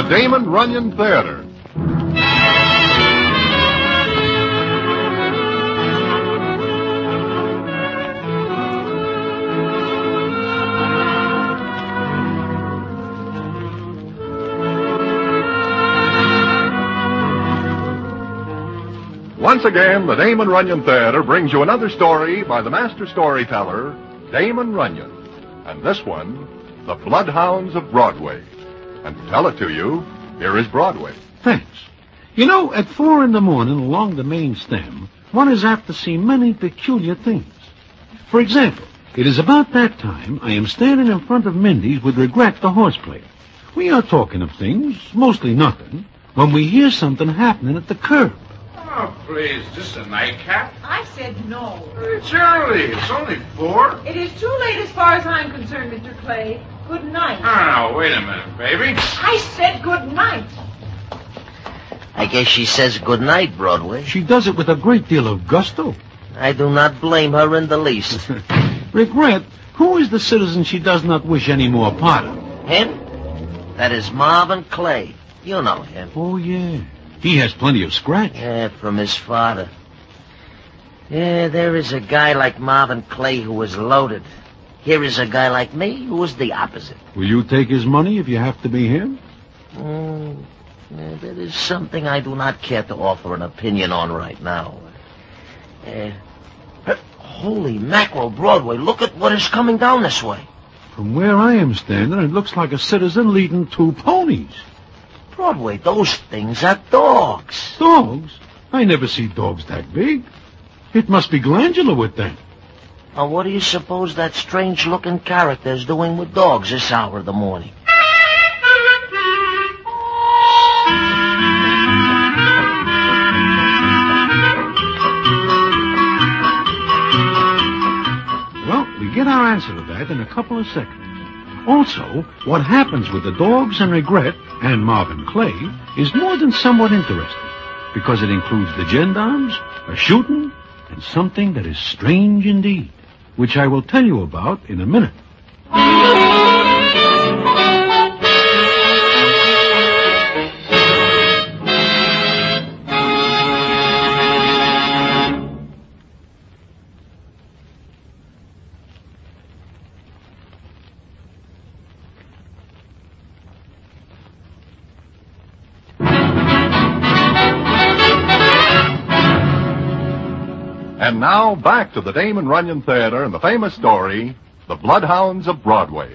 Damon Runyon Theater. Once again, the Damon Runyon Theater brings you another story by the master storyteller, Damon Runyon. And this one, The Bloodhounds of Broadway. And to tell it to you, here is Broadway. Thanks. You know, at 4 a.m. along the main stem, one is apt to see many peculiar things. For example, it is about that time I am standing in front of Mindy's with Regret, the horse player. We are talking of things, mostly nothing, when we hear something happening at the curb. Oh, please, just a nightcap? I said no. It's early. It's only 4. It is too late as far as I'm concerned, Mr. Clay. Good night. Oh, wait a minute, baby. I said good night. I guess she says good night, Broadway. She does it with a great deal of gusto. I do not blame her in the least. Regret, who is the citizen she does not wish any more part of? Him? That is Marvin Clay. You know him. Oh, yeah. He has plenty of scratch. Yeah, from his father. Yeah, there is a guy like Marvin Clay who is loaded. Here is a guy like me who is the opposite. Will you take his money if you have to be him? Yeah, that is something I do not care to offer an opinion on right now. Holy mackerel, Broadway, look at what is coming down this way. From where I am standing, it looks like a citizen leading 2 ponies. Broadway, those things are dogs. Dogs? I never see dogs that big. It must be glandular with them. Now, what do you suppose that strange-looking character is doing with dogs this hour of the morning? Well, we get our answer to that in a couple of seconds. Also, what happens with the dogs and Regret and Marvin Clay is more than somewhat interesting, because it includes the gendarmes, a shooting, and something that is strange indeed, which I will tell you about in a minute. And now, back to the Damon Runyon Theater and the famous story, The Bloodhounds of Broadway.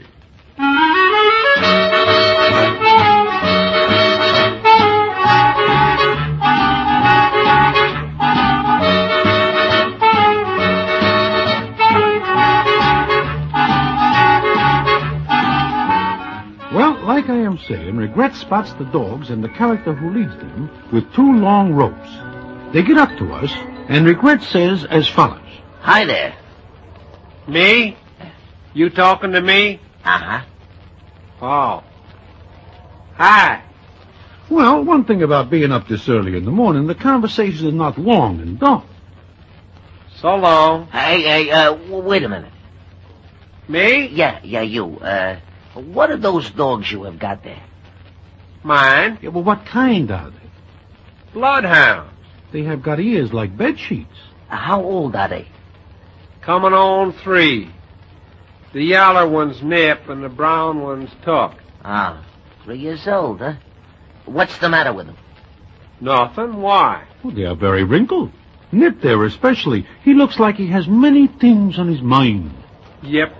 Well, like I am saying, Regret spots the dogs and the character who leads them with 2 long ropes. They get up to us, and Regret says as follows. Hi there. Me? You talking to me? Uh-huh. Oh. Hi. Well, one thing about being up this early in the morning, the conversations are not long and dull. So long. Hey, wait a minute. Me? Yeah, you. What are those dogs you have got there? Mine? Yeah, well, what kind are they? Bloodhounds. They have got ears like bed sheets. How old are they? Coming on 3. The yaller one's Nip and the brown one's Tuck. Ah, 3 years old, huh? What's the matter with them? Nothing. Why? Well, they are very wrinkled. Nip there especially. He looks like he has many things on his mind. Yep.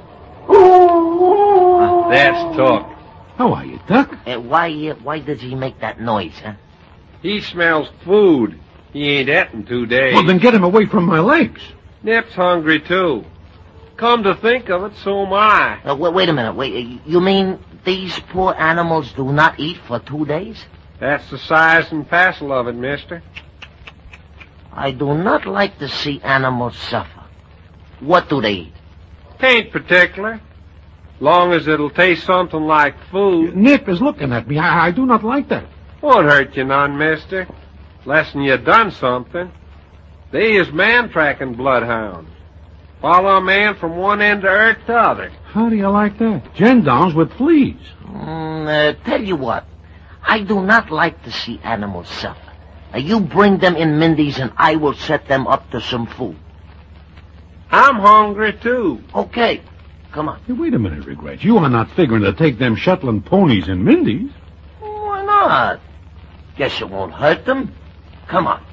That's Tuck. How are you, Duck? Why does he make that noise, huh? He smells food. He ain't et in 2 days. Well, then get him away from my legs. Nip's hungry, too. Come to think of it, so am I. Wait a minute. You mean these poor animals do not eat for 2 days? That's the size and parcel of it, mister. I do not like to see animals suffer. What do they eat? Tain't particular. Long as it'll taste something like food. Nip is looking at me. I do not like that. Won't hurt you none, mister. Less'n you done something. They is man-tracking bloodhounds. Follow a man from one end of earth to other. How do you like that? Gendarmes with fleas. Tell you what. I do not like to see animals suffer. Now, you bring them in Mindy's and I will set them up to some food. I'm hungry, too. Okay, come on. Hey, wait a minute, Regret. You are not figuring to take them Shetland ponies in Mindy's. Why not? Guess it won't hurt them. Come on.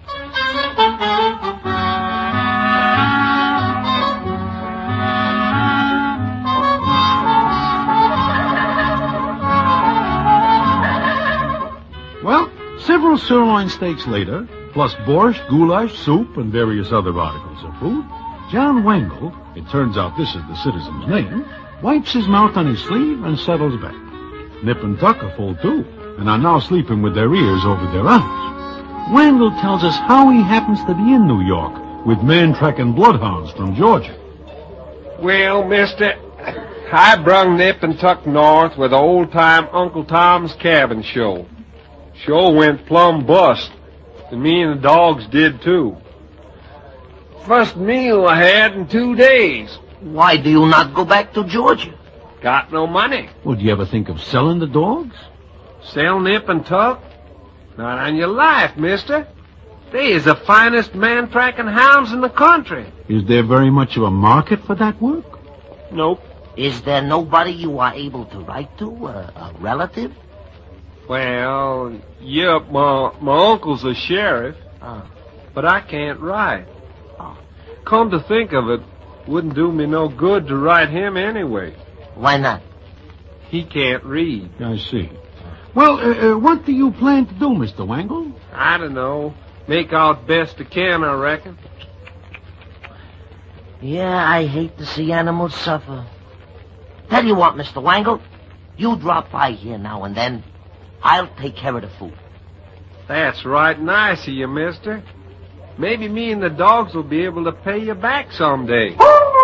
Well, several sirloin steaks later, plus borscht, goulash, soup, and various other articles of food, John Wangle, it turns out this is the citizen's name, wipes his mouth on his sleeve and settles back. Nip and Tuck are full too, and are now sleeping with their ears over their eyes. Wangle tells us how he happens to be in New York with man-tracking bloodhounds from Georgia. Well, mister, I brung Nip and Tuck north with the old-time Uncle Tom's Cabin show. Show went plumb bust, and me and the dogs did too. First meal I had in 2 days. Why do you not go back to Georgia? Got no money. Would you ever think of selling the dogs? Sell Nip and Tuck? Not on your life, mister. They is the finest man-tracking hounds in the country. Is there very much of a market for that work? Nope. Is there nobody you are able to write to? A relative? Well, yeah, my uncle's a sheriff, Oh. but I can't write. Come to think of it, wouldn't do me no good to write him anyway. Why not? He can't read. I see. Well, what do you plan to do, Mr. Wangle? I don't know. Make out best I can, I reckon. Yeah, I hate to see animals suffer. Tell you what, Mr. Wangle, you drop by here now and then. I'll take care of the food. That's right nice of you, mister. Maybe me and the dogs will be able to pay you back someday.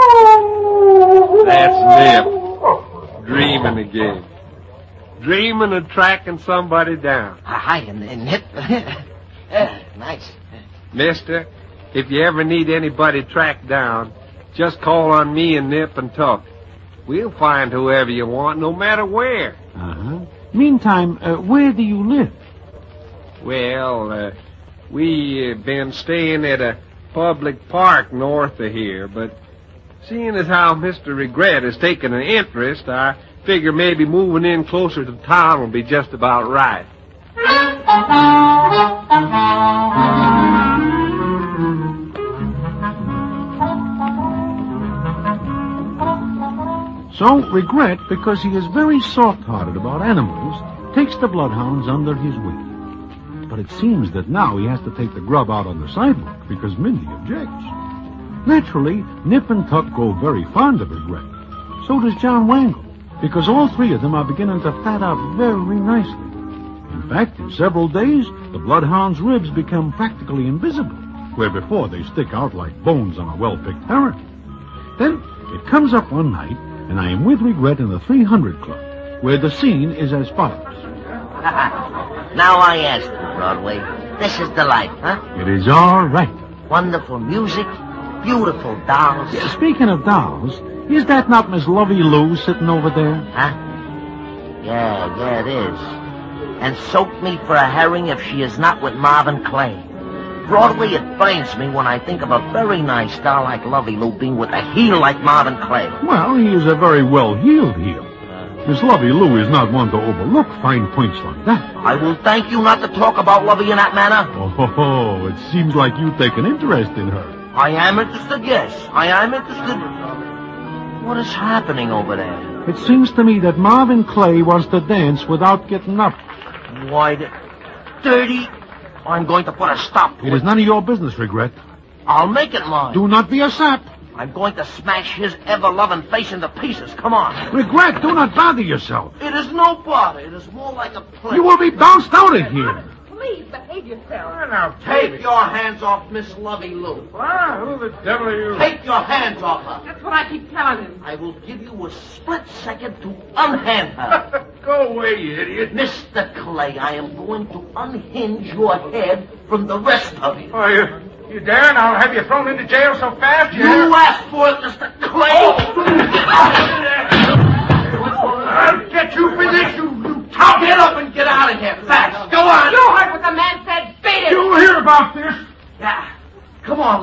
That's Nip. Dreaming again. Dreaming of tracking somebody down. Hi, and Nip. Nice. Mister, if you ever need anybody tracked down, just call on me and Nip and Tuck. We'll find whoever you want, no matter where. Uh-huh. Meantime, where do you live? Well, we been staying at a public park north of here, but seeing as how Mr. Regret has taken an interest, I figure maybe moving in closer to town will be just about right. So, Regret, because he is very soft-hearted about animals, takes the bloodhounds under his wing. But it seems that now he has to take the grub out on the sidewalk because Mindy objects. Naturally, Nip and Tuck grow very fond of Regret. So does John Wangle, because all three of them are beginning to fat out very nicely. In fact, in several days, the bloodhound's ribs become practically invisible, where before they stick out like bones on a well-picked heron. Then it comes up one night, and I am with Regret in the 300 Club, where the scene is as follows. Now I ask you, Broadway, this is the life, huh? It is all right. Wonderful music, beautiful dolls. Speaking of dolls, is that not Miss Lovey Lou sitting over there? Huh? Yeah, it is. And soak me for a herring if she is not with Marvin Clay. Broadway, it burns me when I think of a very nice doll like Lovey Lou being with a heel like Marvin Clay. Well, he is a very well-heeled heel. Miss Lovey Lou is not one to overlook fine points like that. I will thank you not to talk about Lovey in that manner. Oh, it seems like you take an interest in her. I am interested, yes. I am interested. What is happening over there? It seems to me that Marvin Clay wants to dance without getting up. Why, dirty. I'm going to put a stop to It is none of your business, Regret. I'll make it mine. Do not be a sap. I'm going to smash his ever-loving face into pieces. Come on. Regret, do not bother yourself. It is no bother. It is more like a play. You will be bounced out of here. Please behave yourself. Now, Take your hands off Miss Lovey Lou. Who the devil are you? Take your hands off her. That's what I keep telling him. I will give you a split second to unhand her. Go away, you idiot. Mr. Clay, I am going to unhinge your head from the rest of you. Oh, you dare? And I'll have you thrown into jail so fast You asked for it, Mr. Clay. I'll get you for this, you I'll get up and get out of here.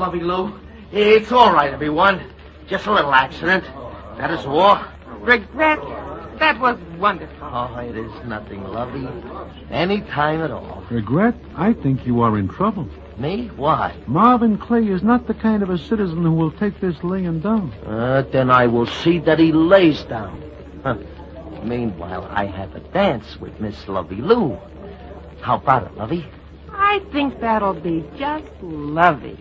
Lovey Lou. It's all right, everyone. Just a little accident. That is all. Regret? That was wonderful. Oh, it is nothing, Lovey. Any time at all. Regret? I think you are in trouble. Me? Why? Marvin Clay is not the kind of a citizen who will take this laying down. Then I will see that he lays down. Huh. Meanwhile, I have a dance with Miss Lovey Lou. How about it, Lovey? I think that'll be just lovely.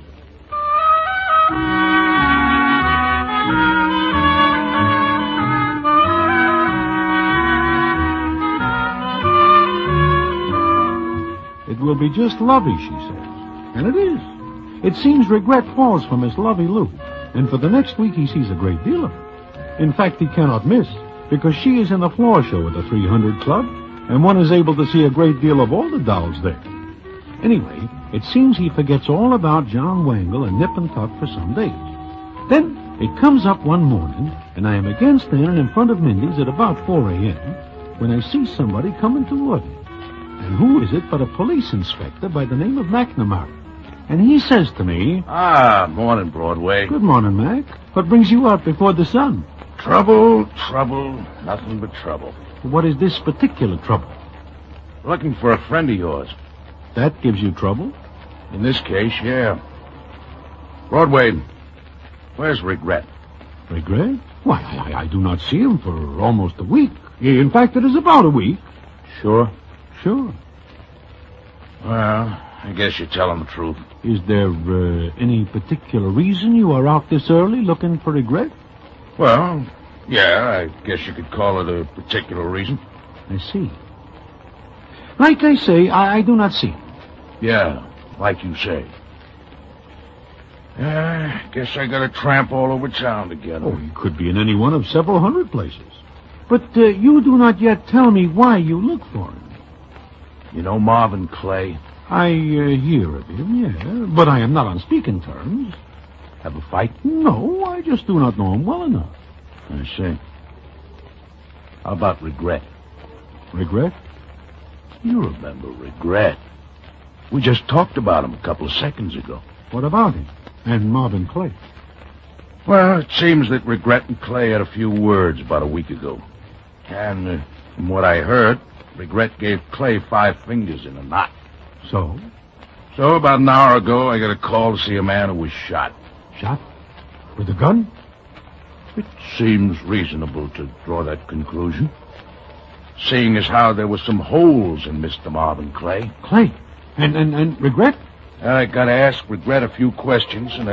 It will be just lovely, she says. And it is. It seems Regret falls for Miss Lovey Lou, and for the next week he sees a great deal of her. In fact, he cannot miss, because she is in the floor show at the 300 Club, and one is able to see a great deal of all the dolls there. Anyway, it seems he forgets all about John Wangle and Nip and Tuck for some days. Then it comes up one morning, and I am again standing in front of Mindy's at about 4 a.m. when I see somebody coming toward me. And who is it but a police inspector by the name of McNamara? And he says to me, Morning, Broadway. "Good morning, Mac. What brings you out before the sun?" Trouble, nothing but trouble. What is this particular trouble? Looking for a friend of yours. That gives you trouble? In this case, yeah. Broadway, where's Regret? Regret? Why, I do not see him for almost a week. In fact, it is about a week. Sure? Sure. Well, I guess you're telling the truth. Is there any particular reason you are out this early looking for Regret? Well, yeah, I guess you could call it a particular reason. I see. Like I say, I do not see him. Yeah, like you say. Guess I gotta tramp all over town to get him. Oh, he could be in any one of several hundred places. But you do not yet tell me why you look for him. You know Marvin Clay? I hear of him, yeah, but I am not on speaking terms. Have a fight? No, I just do not know him well enough. I see. How about Regret? Regret? You remember Regret. We just talked about him a couple of seconds ago. What about him? And Marvin Clay? Well, it seems that Regret and Clay had a few words about a week ago. And from what I heard, Regret gave Clay 5 fingers in a knot. So? So about an hour ago, I got a call to see a man who was shot. Shot? With a gun? It seems reasonable to draw that conclusion. Seeing as how there were some holes in Mr. Marvin Clay. Clay? And Regret? I got to ask Regret a few questions, and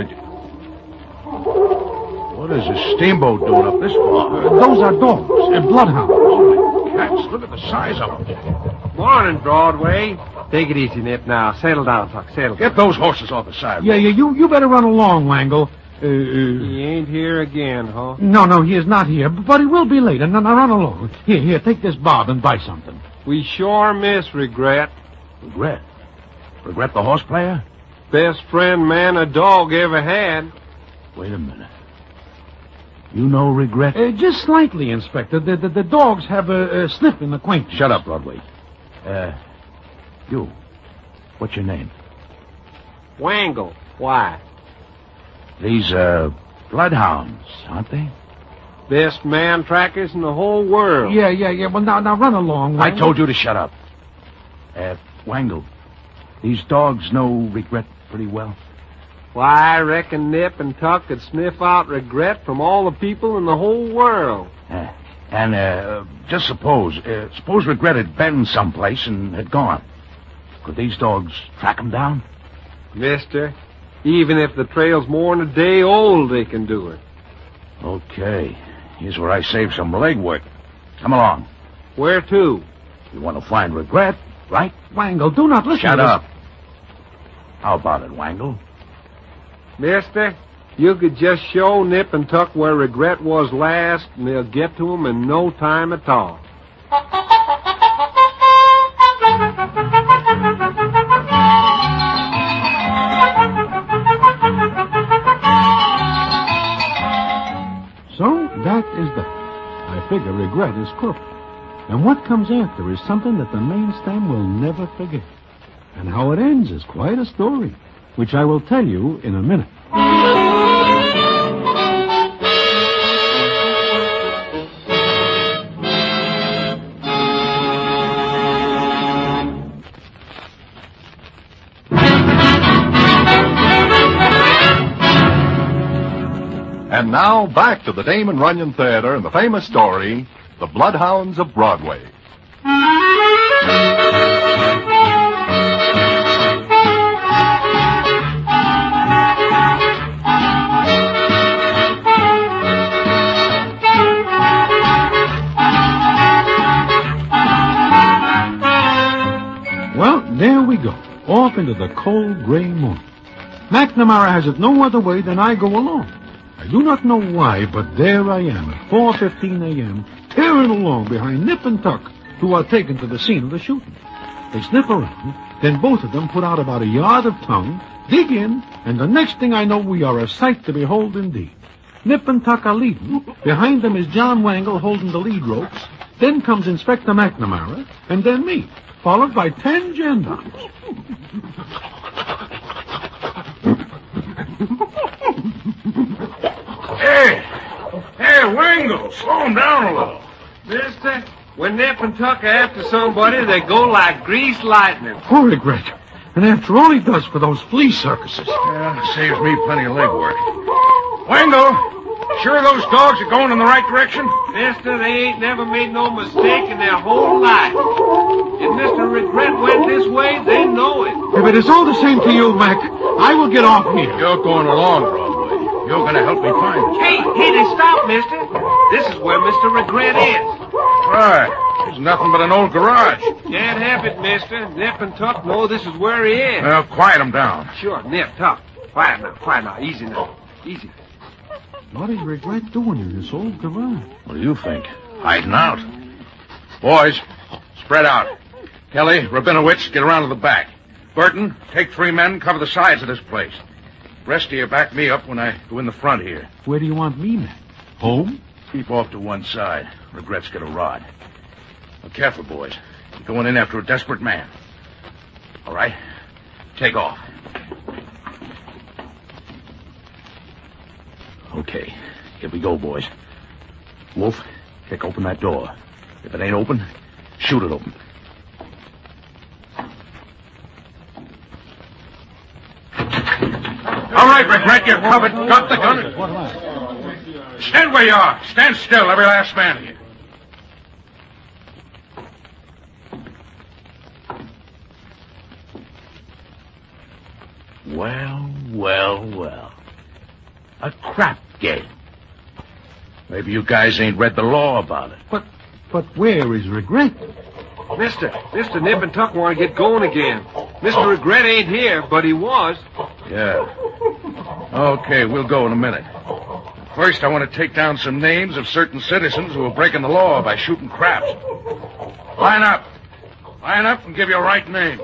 What is a steamboat doing up this far? Those are dogs, bloodhounds. Holy cats, look at the size of them. Morning, Broadway. Take it easy, Nip, now. Settle down, Tuck. Settle down. Get those horses off the sidewalk. Yeah, you better run along, Wangle. He ain't here again, huh? No, he is not here, but he will be late. Now run along. Here, take this bob and buy something. We sure miss Regret. Regret? Regret the horse player? Best friend man a dog ever had. Wait a minute. You know Regret? Just slightly, Inspector. The dogs have a sniff in acquaintance. Shut up, Broadway. You. What's your name? Wangle. Why? These, bloodhounds, aren't they? Best man trackers in the whole world. Yeah. Well, now run along, Wangle. I told you to shut up. Wangle, these dogs know Regret pretty well. Why, I reckon Nip and Tuck could sniff out Regret from all the people in the whole world. Just suppose Regret had been someplace and had gone. Could these dogs track him down? Mister, even if the trail's more than a day old, they can do it. Okay. Here's where I save some legwork. Come along. Where to? You want to find Regret, right? Wangle, do not listen Shut to up. How about it, Wangle? Mister, you could just show Nip and Tuck where Regret was last, and they'll get to him in no time at all. So, that is that. I figure Regret is crooked. And what comes after is something that the main stem will never forget. And how it ends is quite a story. which I will tell you in a minute. And now, back to the Damon Runyon Theater and the famous story, The Bloodhounds of Broadway. Well, there we go, off into the cold gray morning. McNamara has it no other way than I go along. I do not know why, but there I am at 4:15 a.m., tearing along behind Nip and Tuck, who are taken to the scene of the shooting. They sniff around, then both of them put out about a yard of tongue, dig in, and the next thing I know, we are a sight to behold indeed. Nip and Tuck are leading. Behind them is John Wangle holding the lead ropes. Then comes Inspector McNamara, and then me, followed by 10 gendarmes. Hey, Wangle, slow him down a little. Mister, when Nip and Tuck are after somebody, they go like greased lightning. Poor Regret. And after all he does for those flea circuses. Saves me plenty of legwork. Wangle, sure those dogs are going in the right direction? Mister, they ain't never made no mistake in their whole life. If Mr. Regret went this way, they know it. If it is all the same to you, Mac, I will get off here. You're going along, Broadway. You're going to help me find it. Hey, they stop, mister. This is where Mr. Regret is. Right. There's nothing but an old garage. Can't help it, mister. Nip and Tuck know this is where he is. Well, quiet him down. Sure, Nip, Tuck. Quiet now. Easy now. Easy. What is Regret doing in this old garage? What do you think? Hiding out. Boys, spread out. Kelly, Rabinowitz, get around to the back. Burton, take 3 men, cover the sides of this place. The rest of you back me up when I go in the front here. Where do you want me, Mac? Home? Keep off to one side. Regret's got a rod. Be careful, boys. You're going in after a desperate man. All right? Take off. Okay. Here we go, boys. Wolf, kick open that door. If it ain't open, shoot it open. All right, Regret, you're covered. Got the gun. Stand where you are. Stand still, every last man of you. Well. A crap game. Maybe you guys ain't read the law about it. But where is Regret? Mister Nip and Tuck want to get going again. Mr. Regret ain't here, but he was. Yeah. Okay, we'll go in a minute. First, I want to take down some names of certain citizens who are breaking the law by shooting craps. Line up. Line up and give your right names.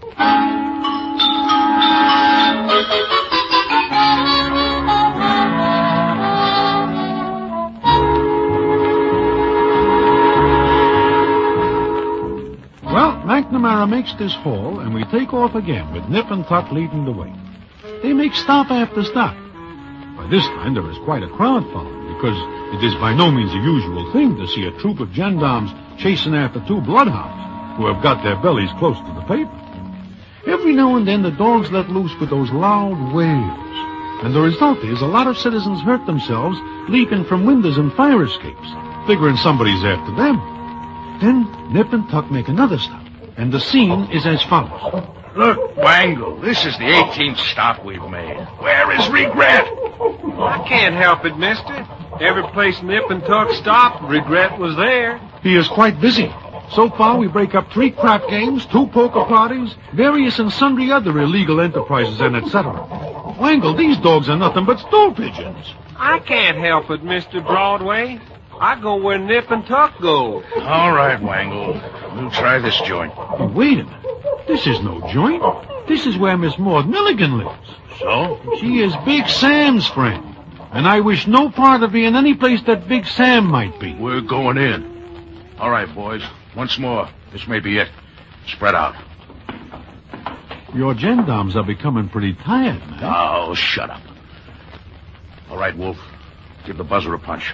Well, McNamara makes this haul, and we take off again with Nip and Tuck leading the way. They make stop after stop. By this time, there is quite a crowd following, because it is by no means a usual thing to see a troop of gendarmes chasing after 2 bloodhounds who have got their bellies close to the pavement. Every now and then, the dogs let loose with those loud wails, and the result is a lot of citizens hurt themselves leaping from windows and fire escapes, figuring somebody's after them. Then Nip and Tuck make another stop, and the scene is as follows. Look, Wangle, this is the 18th stop we've made. Where is Regret? I can't help it, mister. Every place Nip and Tuck stopped, Regret was there. He is quite busy. So far, we break up 3 crap games, 2 poker parties, various and sundry other illegal enterprises, and etc. Wangle, these dogs are nothing but stool pigeons. I can't help it, Mr. Broadway. I go where Nip and Tuck go. All right, Wangle. We'll try this joint. Wait a minute. This is no joint. This is where Miss Maud Milligan lives. So? She is Big Sam's friend. And I wish no part of being any place that Big Sam might be. We're going in. All right, boys. Once more. This may be it. Spread out. Your gendarmes are becoming pretty tired, man. Oh, shut up. All right, Wolf. Give the buzzer a punch.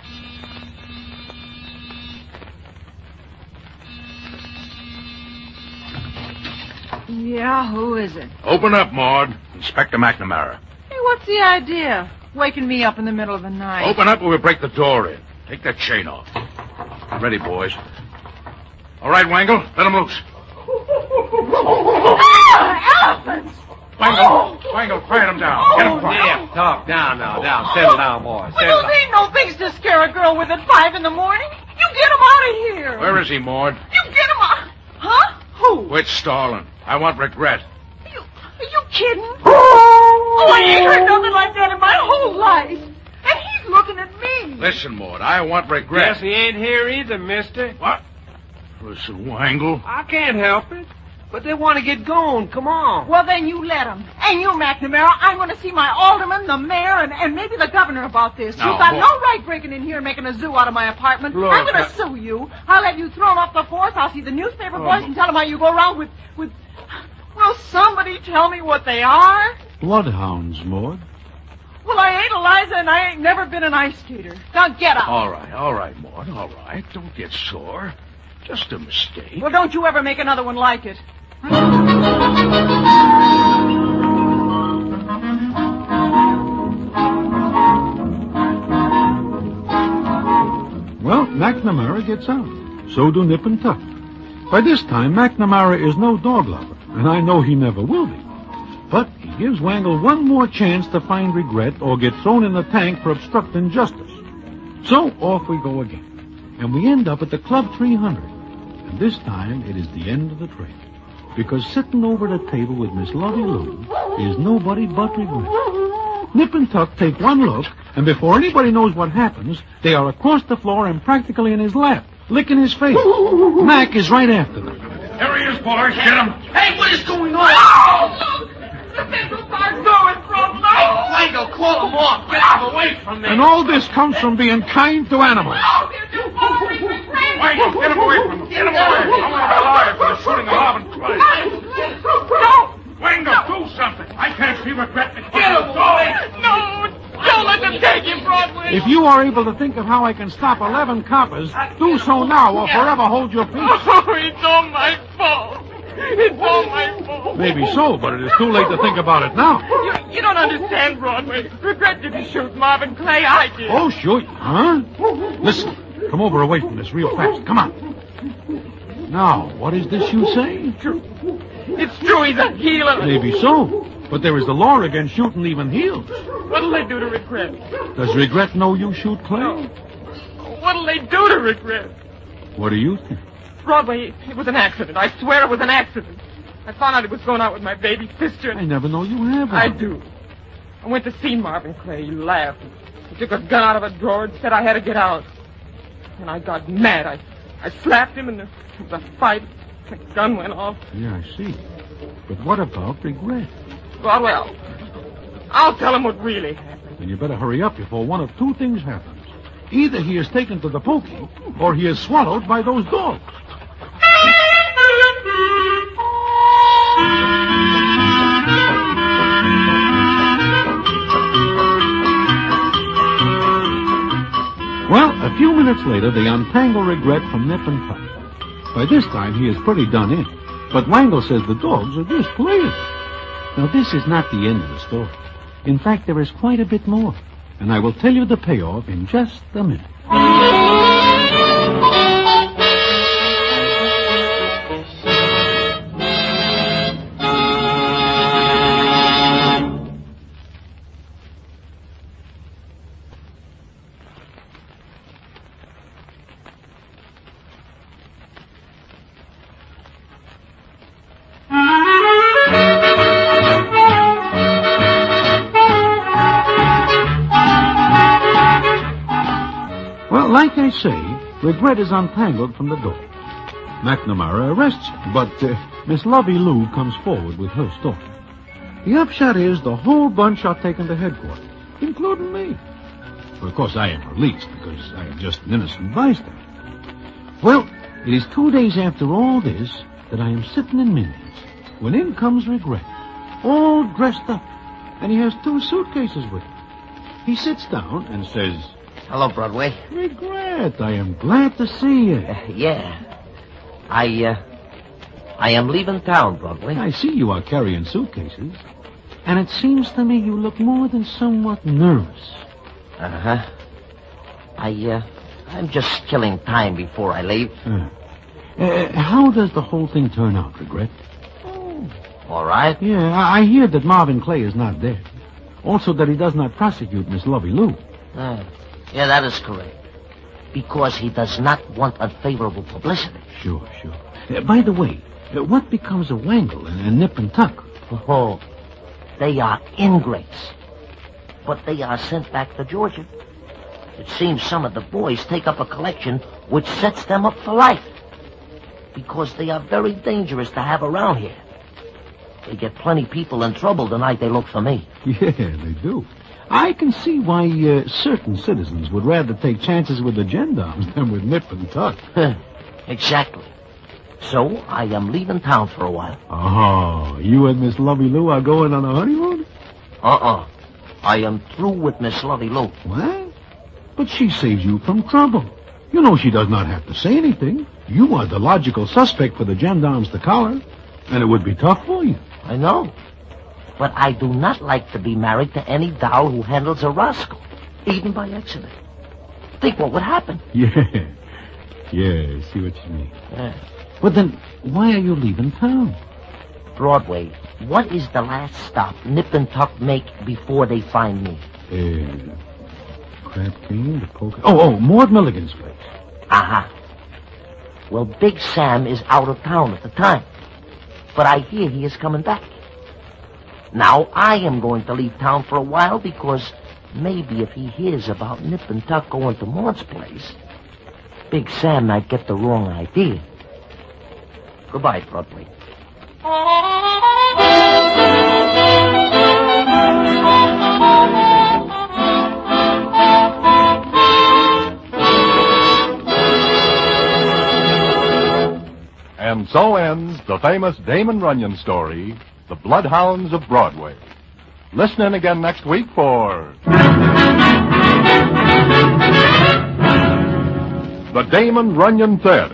Yeah, who is it? Open up, Maud. Inspector McNamara. Hey, what's the idea? Waking me up in the middle of the night. Open up or we'll break the door in. Take that chain off. Ready, boys. All right, Wangle. Let him loose. Elephants! Wangle, quiet him down. Get him quiet. Yeah, talk down now, down. Settle down, boy. Settle Those down. ain't no things to scare a girl with at 5 in the morning. You get him out of here. Where is he, Maud? You get him out. Huh? Who? Quit stalling. I want Regret. Are you kidding? Oh, I ain't heard nothing like that in my whole life. And he's looking at me. Listen, Maud, I want Regret. Guess he ain't here either, mister. What? Listen, Wangle. I can't help it. But they want to get going. Come on. Well, then you let him. And you, McNamara, I'm going to see my alderman, the mayor, and maybe the governor about this. No, You've got boy. no right breaking in here and making a zoo out of my apartment. Look, I'm going to sue you. I'll have you thrown off the force. I'll see the newspaper boys and tell them how you go around with... Will somebody tell me what they are? Bloodhounds, Maud. Well, I ain't Eliza, and I ain't never been an ice skater. Now get out. All right, Maud, all right. Don't get sore. Just a mistake. Well, don't you ever make another one like it. Well, McNamara gets out. So do Nip and Tuck. By this time, McNamara is no dog lover, and I know he never will be. But he gives Wangle one more chance to find Regret or get thrown in the tank for obstructing justice. So off we go again. And we end up at the Club 300. And this time it is the end of the trail. Because sitting over the table with Miss Lovey Lou is nobody but Regret. Nip and Tuck take one look, and before anybody knows what happens, they are across the floor and practically in his lap, licking his face. Mac is right after them. There he is, boys. Get him. Hey, what is going on? The missiles are going from now. Wango, call him off. Get him away from me. And all this comes from being kind to animals. Oh, they're too following me. Wangle, get him away from him. Get him away. I want to be alive for the shooting of Marvin Clay. No. Wangle, do something. I can't see Regret. Get him away. No. Don't let them take him, Broadway. If you are able to think of how I can stop 11 coppers, do so now or forever hold your peace. Oh, it's all my fault. It's all my fault. Maybe so, but it is too late to think about it now. You don't understand, Broadway. Regret didn't shoot Marvin Clay. I did. Oh, shoot. Huh? Listen, come over away from this real fast. Come on. Now, what is this you say? It's true he's a healer. Maybe so, but there is the law against shooting even heels. What'll they do to Regret? Does Regret know you shoot Clay? No. What'll they do to Regret? What do you think? Broadway, it was an accident. I swear it was an accident. I found out he was going out with my baby sister. I never know you have one. I do. I went to see Marvin Clay. He laughed. He took a gun out of a drawer and said I had to get out. And I got mad. I slapped him and there was a fight. The gun went off. Yeah, I see. But what about Regret? Broadway, I'll tell him what really happened. Then you better hurry up before one of two things happens. Either he is taken to the pokey, or he is swallowed by those dogs. Well, a few minutes later, they untangle Regret from Nip and Tuck. By this time, he is pretty done in. But Wangle says the dogs are just playing. Now, this is not the end of the story. In fact, there is quite a bit more. And I will tell you the payoff in just a minute. Like I say, Regret is untangled from the dog. McNamara arrests him, but Miss Lovey Lou comes forward with her story. The upshot is the whole bunch are taken to headquarters, including me. Well, of course, I am released because I am just an innocent bystander. Well, it is 2 days after all this that I am sitting in Minnie's, when in comes Regret, all dressed up, and he has 2 suitcases with him. He sits down and says, Hello, Broadway. Regret, I am glad to see you. Yeah. I am leaving town, Broadway. I see you are carrying suitcases, and it seems to me you look more than somewhat nervous. Uh-huh. I'm just killing time before I leave. How does the whole thing turn out, Regret? All right. Yeah, I hear that Marvin Clay is not dead. Also that he does not prosecute Miss Lovey Lou. Yeah, that is correct. Because he does not want unfavorable publicity. Sure. By the way, what becomes of Wangle and Nip and Tuck? Oh, they are ingrates. But they are sent back to Georgia. It seems some of the boys take up a collection which sets them up for life. Because they are very dangerous to have around here. They get plenty people in trouble the night they look for me. Yeah, they do. I can see why certain citizens would rather take chances with the gendarmes than with Nip and Tuck. Exactly. So I am leaving town for a while. Oh, you and Miss Lovey Lou are going on a honeymoon? I am through with Miss Lovey Lou. What? But she saves you from trouble. You know she does not have to say anything. You are the logical suspect for the gendarmes to collar, and it would be tough for you. I know. But I do not like to be married to any doll who handles a rascal, even by accident. Think what would happen. Yeah, I see what you mean. Yeah. But then, why are you leaving town? Broadway, what is the last stop Nip and Tuck make before they find me? Crab King, the poker... Oh, Maud Milligan's place. Uh-huh. Well, Big Sam is out of town at the time. But I hear he is coming back. Now, I am going to leave town for a while because maybe if he hears about Nip and Tuck going to Maud's place, Big Sam might get the wrong idea. Goodbye, Broadway. And so ends the famous Damon Runyon story, The Bloodhounds of Broadway. Listen in again next week for the Damon Runyon Theater.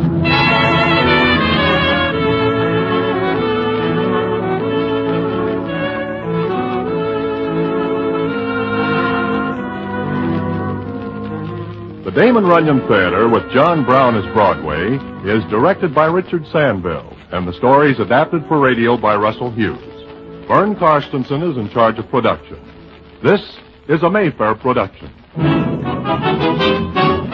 The Damon Runyon Theater, with John Brown as Broadway, is directed by Richard Sandville, and the story is adapted for radio by Russell Hughes. Vern Karstensen is in charge of production. This is a Mayfair production.